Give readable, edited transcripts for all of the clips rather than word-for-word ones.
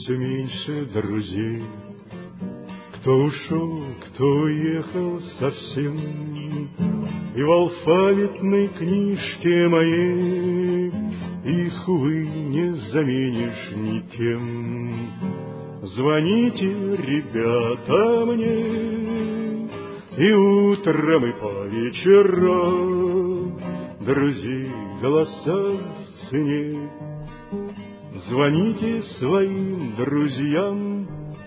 все меньше друзей. Кто ушел, кто уехал совсем, и в алфавитной книжке моей их, увы, не заменишь никем. Звоните, ребята, мне и утром, и по вечерам, друзей голоса в цене. Звоните своим друзьям,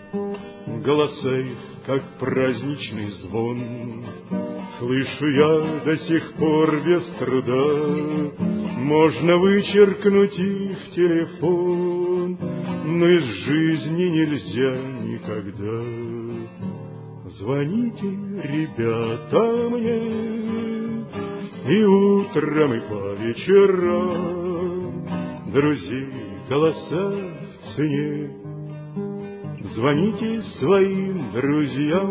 голоса их, как праздничный звон. Слышу я до сих пор без труда, можно вычеркнуть их телефон, но из жизни нельзя никогда. Звоните, ребята, мне и утром, и по вечерам, друзей голоса в цене. Звоните своим друзьям,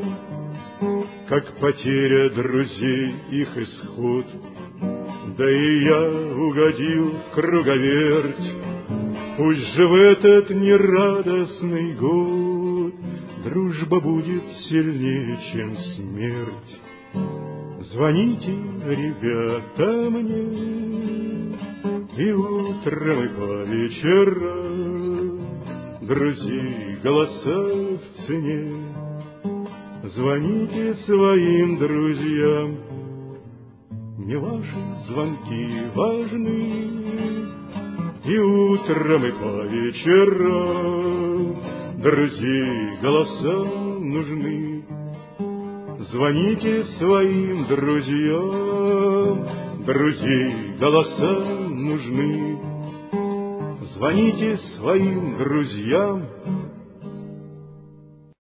как потеря друзей их исход. Да и я угодил в круговерть, пусть же в этот нерадостный год дружба будет сильнее, чем смерть. Звоните, ребята, мне и утром, и по вечерам, друзей голоса в цене. Звоните своим друзьям, не ваши звонки важны, и утром, и по вечерам друзей голоса нужны. Звоните своим друзьям, друзей голоса нужны. Звоните своим друзьям,